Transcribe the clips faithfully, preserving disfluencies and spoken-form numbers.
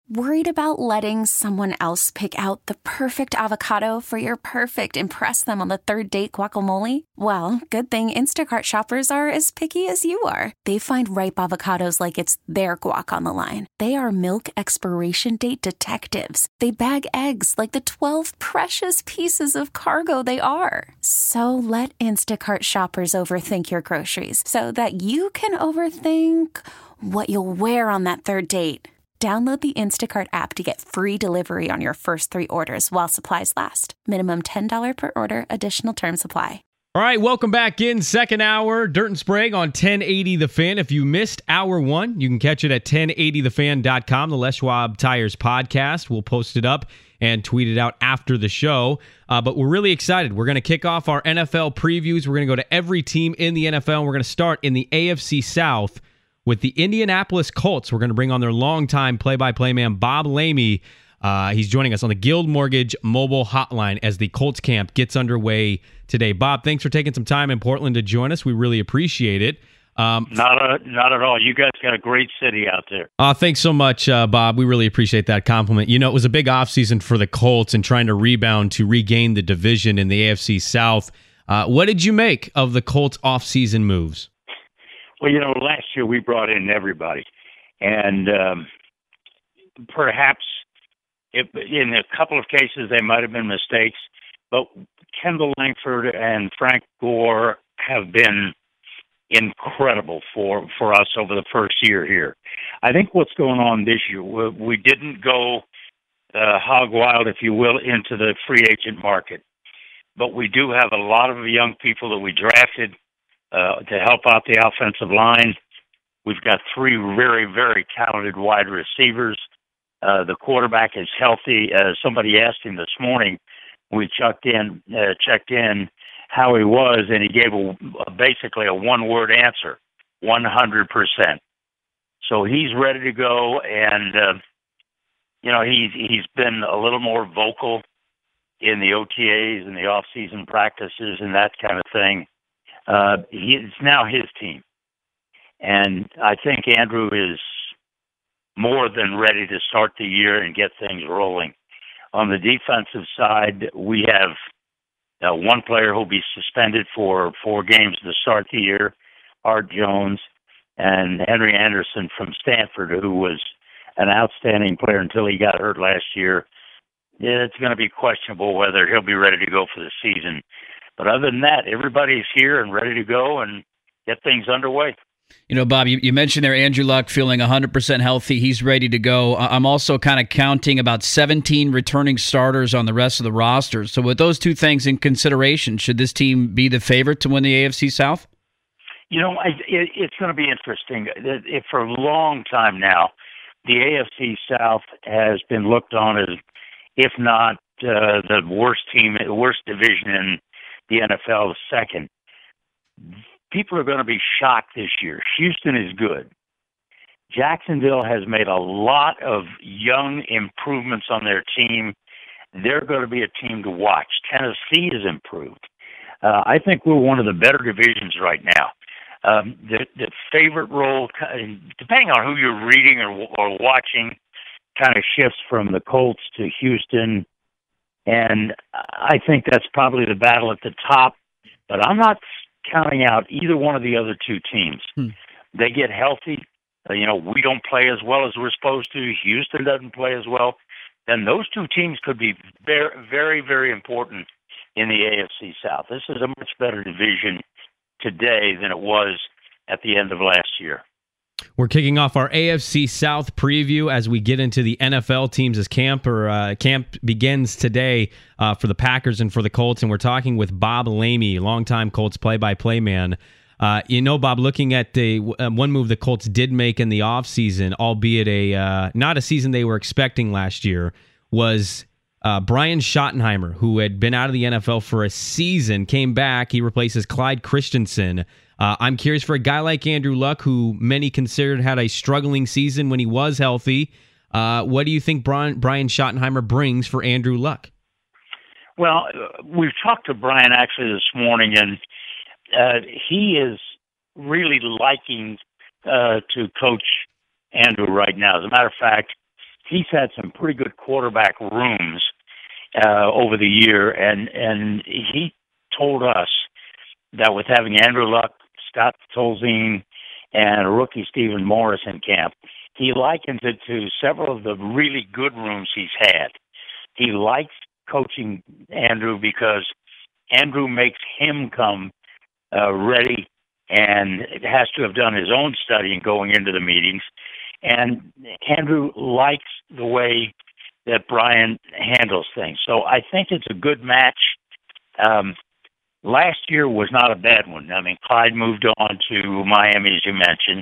Worried about letting someone else pick out the perfect avocado for your perfect impress them on the third date guacamole? Well, good thing Instacart shoppers are as picky as you are. They find ripe avocados like it's their guac on the line. They are milk expiration date detectives. They bag eggs like the twelve precious pieces of cargo they are. So let Instacart shoppers overthink your groceries so that you can overthink what you'll wear on that third date. Download the Instacart app to get free delivery on your first three orders while supplies last. Minimum ten dollars per order. Additional terms apply. All right, welcome back in. Second hour, Dirt and Sprague on ten eighty The Fan. If you missed hour one, you can catch it at ten eighty the fan dot com, the Les Schwab Tires podcast. We'll post it up and tweet it out after the show. Uh, but we're really excited. We're going to kick off our N F L previews. We're going to go to every team in the N F L, and we're going to start in the A F C South with the Indianapolis Colts. We're going to bring on their longtime play-by-play man, Bob Lamey. Uh, he's joining us on the Guild Mortgage mobile hotline as the Colts camp gets underway today. Bob, thanks for taking some time in Portland to join us. We really appreciate it. Um, not a, not at all. You guys got a great city out there. Uh, thanks so much, uh, Bob. We really appreciate that compliment. You know, it was a big offseason for the Colts and trying to rebound to regain the division in the A F C South. Uh, what did you make of the Colts offseason moves? Well, you know, last year we brought in everybody, and um, perhaps it, in a couple of cases they might have been mistakes, but Kendall Langford and Frank Gore have been incredible for, for us over the first year here. I think what's going on this year, we, we didn't go uh, hog wild, if you will, into the free agent market, but we do have a lot of young people that we drafted Uh, to help out the offensive line. We've got three very, very talented wide receivers. Uh, the quarterback is healthy. Uh, somebody asked him this morning, we checked in, uh, checked in how he was, and he gave a, a, basically a one-word answer, one hundred percent. So he's ready to go, and, uh, you know, he's, he's been a little more vocal in the O T As and the off-season practices and that kind of thing. Uh, he, it's now his team. And I think Andrew is more than ready to start the year and get things rolling. On the defensive side, we have uh, one player who'll be suspended for four games to start the year, Art Jones, and Henry Anderson from Stanford, who was an outstanding player until he got hurt last year. Yeah, it's going to be questionable whether he'll be ready to go for the season. But other than that, everybody's here and ready to go and get things underway. You know, Bob, you, you mentioned there Andrew Luck feeling one hundred percent healthy. He's ready to go. I'm also kind of counting about seventeen returning starters on the rest of the roster. So with those two things in consideration, should this team be the favorite to win the A F C South? You know, I, it, it's going to be interesting. It, it, for a long time now, the A F C South has been looked on as, if not uh, the worst team, the worst division in the N F L, second. People are going to be shocked this year. Houston is good. Jacksonville has made a lot of young improvements on their team. They're going to be a team to watch. Tennessee has improved. Uh, I think we're one of the better divisions right now. Um, the, the favorite role, depending on who you're reading or, or watching, kind of shifts from the Colts to Houston. And I think that's probably the battle at the top. But I'm not counting out either one of the other two teams. Hmm. They get healthy. Uh, you know, we don't play as well as we're supposed to. Houston doesn't play as well. Then those two teams could be very, very, very important in the A F C South. This is a much better division today than it was at the end of last year. We're kicking off our A F C South preview as we get into the N F L teams as camp or uh, camp begins today uh, for the Packers and for the Colts, and we're talking with Bob Lamey, longtime Colts play-by-play man. Uh, you know, Bob, looking at the uh, one move the Colts did make in the offseason, albeit a uh, not a season they were expecting last year, was uh, Brian Schottenheimer, who had been out of the N F L for a season, came back. He replaces Clyde Christensen. Uh, I'm curious, for a guy like Andrew Luck, who many considered had a struggling season when he was healthy, uh, what do you think Brian, Brian Schottenheimer brings for Andrew Luck? Well, we've talked to Brian actually this morning, and uh, he is really liking uh, to coach Andrew right now. As a matter of fact, he's had some pretty good quarterback rooms uh, over the year, and and he told us that with having Andrew Luck, Scott Tolzien, and a rookie Stephen Morris in camp, he likens it to several of the really good rooms he's had. He likes coaching Andrew because Andrew makes him come uh, ready, and it has to have done his own studying going into the meetings. And Andrew likes the way that Brian handles things. So I think it's a good match. Um, last year was not a bad one. I mean, Clyde moved on to Miami, as you mentioned.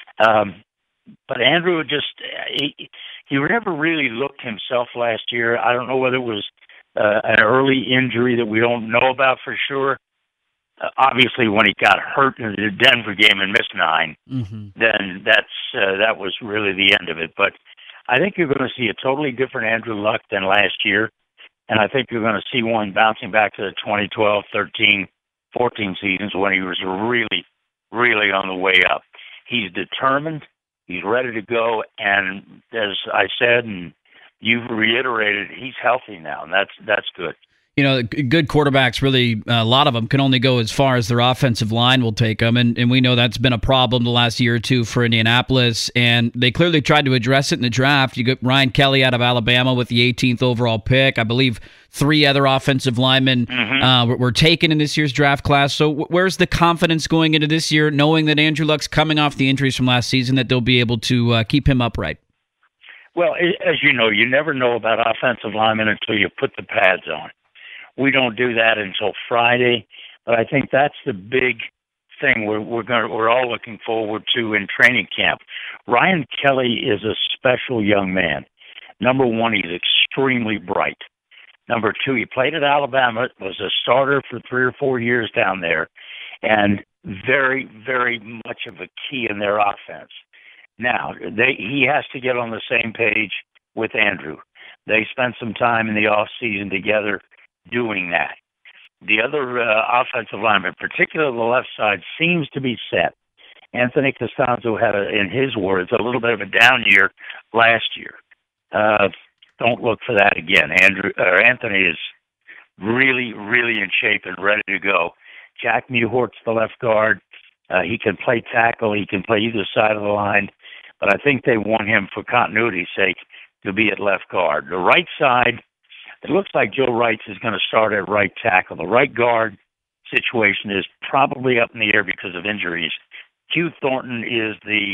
Um, but Andrew just, he, he never really looked himself last year. I don't know whether it was uh, an early injury that we don't know about for sure. Uh, obviously, when he got hurt in the Denver game and missed nine, mm-hmm. then that's uh, that was really the end of it. But I think you're going to see a totally different Andrew Luck than last year, and I think you're going to see one bouncing back to the twenty twelve, thirteen, fourteen seasons when he was really, really on the way up. He's determined. He's ready to go, and as I said, and you've reiterated, he's healthy now, and that's that's good. You know, good quarterbacks, really, a lot of them can only go as far as their offensive line will take them, and, and we know that's been a problem the last year or two for Indianapolis, and they clearly tried to address it in the draft. You got Ryan Kelly out of Alabama with the eighteenth overall pick. I believe three other offensive linemen mm-hmm. uh, were, were taken in this year's draft class. So where's the confidence going into this year, knowing that Andrew Luck's coming off the injuries from last season, that they'll be able to uh, keep him upright? Well, as you know, you never know about offensive linemen until you put the pads on. We don't do that until Friday, but I think that's the big thing we're we're going we're all looking forward to in training camp. Ryan Kelly is a special young man. Number one, he's extremely bright. Number two, he played at Alabama, was a starter for three or four years down there, and very, very much of a key in their offense. Now, they he has to get on the same page with Andrew. They spent some time in the off season together doing that. The other uh, offensive lineman, particularly the left side, seems to be set. Anthony Costanzo had, a, in his words, a little bit of a down year last year. Uh, don't look for that again. Andrew uh, Anthony is really, really in shape and ready to go. Jack Mewhort's the left guard. Uh, he can play tackle. He can play either side of the line. But I think they want him, for continuity's sake, to be at left guard. The right side, it looks like Joe Wright is going to start at right tackle. The right guard situation is probably up in the air because of injuries. Hugh Thornton is the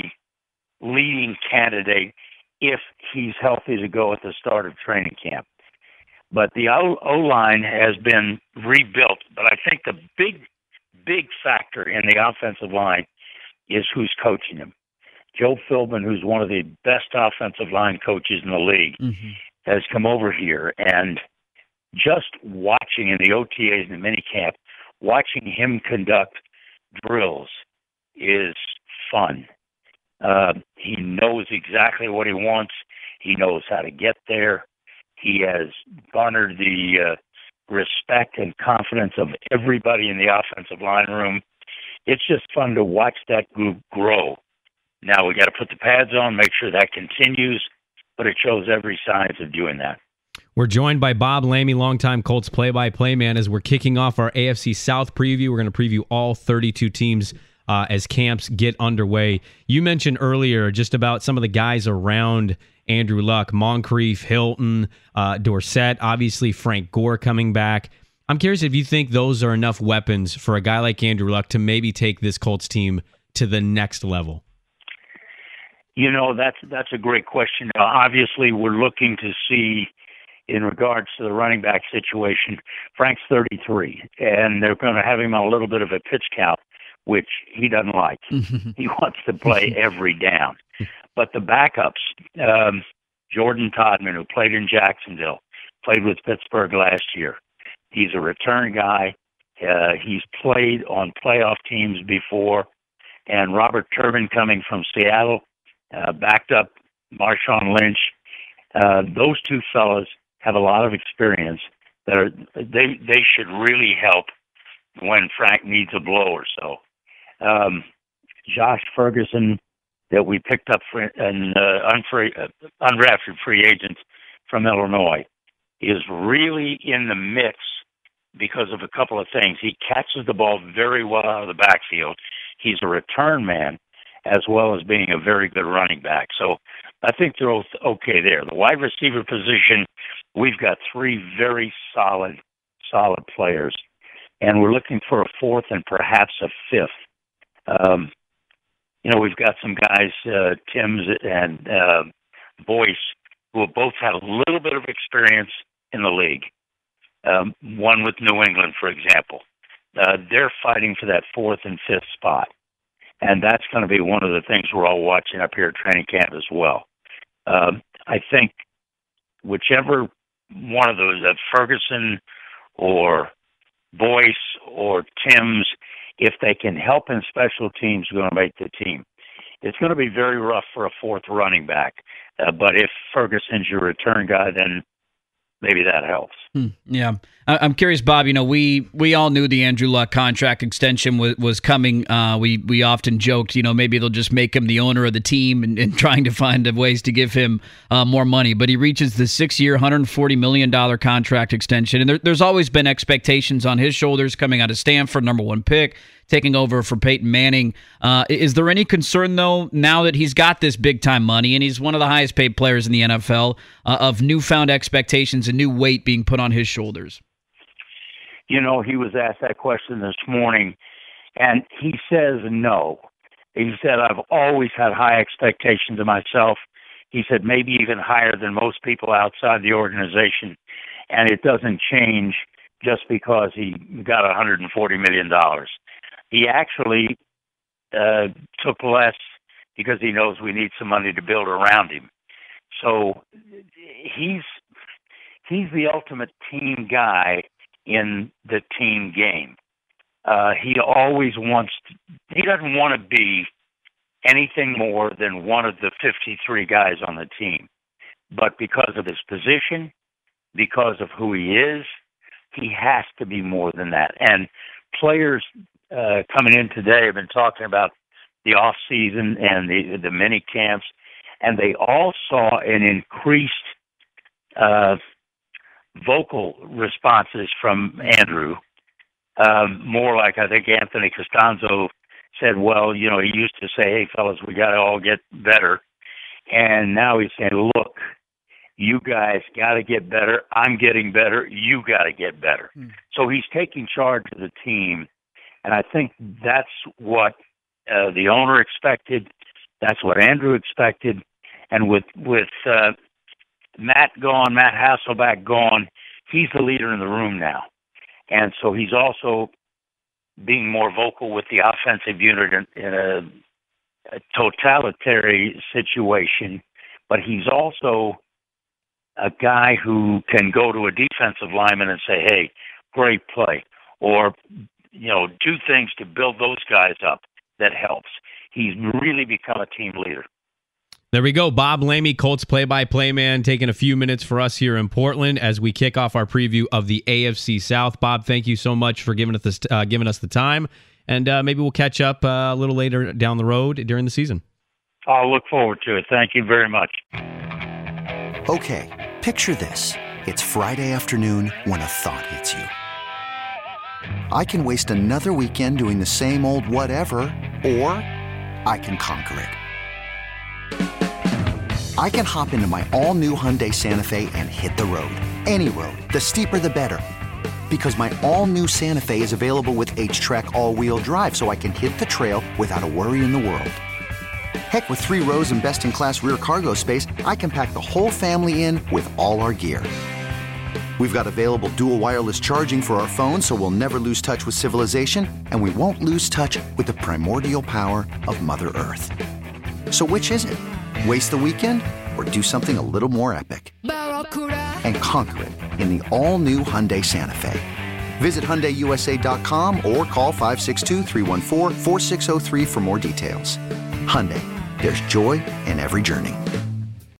leading candidate if he's healthy to go at the start of training camp. But the O-line has been rebuilt. But I think the big, big factor in the offensive line is who's coaching them. Joe Philbin, who's one of the best offensive line coaches in the league, mm-hmm. has come over here, and just watching in the O T As and the minicamp, watching him conduct drills is fun. Uh, he knows exactly what he wants. He knows how to get there. He has garnered the uh, respect and confidence of everybody in the offensive line room. It's just fun to watch that group grow. Now we got to put the pads on, make sure that continues, but it shows every signs of doing that. We're joined by Bob Lamey, longtime Colts play-by-play man, as we're kicking off our A F C South preview. We're going to preview all thirty-two teams uh, as camps get underway. You mentioned earlier just about some of the guys around Andrew Luck, Moncrief, Hilton, uh, Dorsett, obviously Frank Gore coming back. I'm curious if you think those are enough weapons for a guy like Andrew Luck to maybe take this Colts team to the next level. You know, that's that's a great question. Uh, obviously, we're looking to see, in regards to the running back situation, Frank's thirty-three, and they're going to have him on a little bit of a pitch count, which he doesn't like. He wants to play every down. But the backups, um, Jordan Todman, who played in Jacksonville, played with Pittsburgh last year. He's a return guy. Uh, he's played on playoff teams before. And Robert Turbin coming from Seattle, Uh, backed up Marshawn Lynch. Uh, those two fellas have a lot of experience. That are, they they should really help when Frank needs a blow or so. Um, Josh Ferguson, that we picked up for an uh, unfree, uh, undrafted free agent from Illinois, is really in the mix because of a couple of things. He catches the ball very well out of the backfield. He's a return man as well as being a very good running back. So I think they're okay there. The wide receiver position, we've got three very solid, solid players. And we're looking for a fourth and perhaps a fifth. Um, you know, we've got some guys, uh, Timms and uh, Boyce, who have both had a little bit of experience in the league. Um, one with New England, for example. Uh, they're fighting for that fourth and fifth spot. And that's going to be one of the things we're all watching up here at training camp as well. Um, I think whichever one of those, uh, Ferguson or Boyce or Timms, if they can help in special teams, are going to make the team. It's going to be very rough for a fourth running back. Uh, but if Ferguson's your return guy, then maybe that helps. Hmm, yeah. I'm curious, Bob, you know, we, we all knew the Andrew Luck contract extension was, was coming. Uh, we, we often joked, you know, maybe they'll just make him the owner of the team and, and trying to find ways to give him uh, more money. But he reaches the six-year, one hundred forty million dollars contract extension. And there, there's always been expectations on his shoulders coming out of Stanford, number one pick, taking over for Peyton Manning. Uh, is there any concern, though, now that he's got this big-time money and he's one of the highest-paid players in the N F L, uh, of newfound expectations and new weight being put on his shoulders? You know, he was asked that question this morning, and he says no. He said, I've always had high expectations of myself. He said maybe even higher than most people outside the organization, and it doesn't change just because he got one hundred forty million dollars. He actually uh, took less because he knows we need some money to build around him. So he's he's the ultimate team guy in the team game. Uh, he always wants to, he doesn't want to be anything more than one of the fifty-three guys on the team. But because of his position, because of who he is, he has to be more than that. And players uh, coming in today have been talking about the off season and the, the mini camps, and they all saw an increased uh, vocal responses from Andrew. Um, more like, I think Anthony Costanzo said, well, you know, he used to say, hey, fellas, we got to all get better. And now he's saying, look, you guys got to get better. I'm getting better. You got to get better. Hmm. So he's taking charge of the team. And I think that's what uh, the owner expected. That's what Andrew expected. And with, with uh, Matt gone, Matt Hasselbeck gone, he's the leader in the room now. And so he's also being more vocal with the offensive unit in, in a, a totalitarian situation. But he's also a guy who can go to a defensive lineman and say, hey, great play. Or, you know, do things to build those guys up that helps. He's really become a team leader. There we go. Bob Lamey, Colts play-by-play man, taking a few minutes for us here in Portland as we kick off our preview of the A F C South. Bob, thank you so much for giving us this, uh, giving us the time, and uh, maybe we'll catch up uh, a little later down the road during the season. I'll look forward to it. Thank you very much. Okay, picture this. It's Friday afternoon when a thought hits you. I can waste another weekend doing the same old whatever, or I can conquer it. I can hop into my all-new Hyundai Santa Fe and hit the road. Any road. The steeper, the better. Because my all-new Santa Fe is available with H-Track all-wheel drive, so I can hit the trail without a worry in the world. Heck, with three rows and best-in-class rear cargo space, I can pack the whole family in with all our gear. We've got available dual wireless charging for our phones, so we'll never lose touch with civilization, and we won't lose touch with the primordial power of Mother Earth. So which is it? Waste the weekend or do something a little more epic? And conquer it in the all-new Hyundai Santa Fe. Visit Hyundai U S A dot com or call five six two, three one four, four six zero three for more details. Hyundai, there's joy in every journey.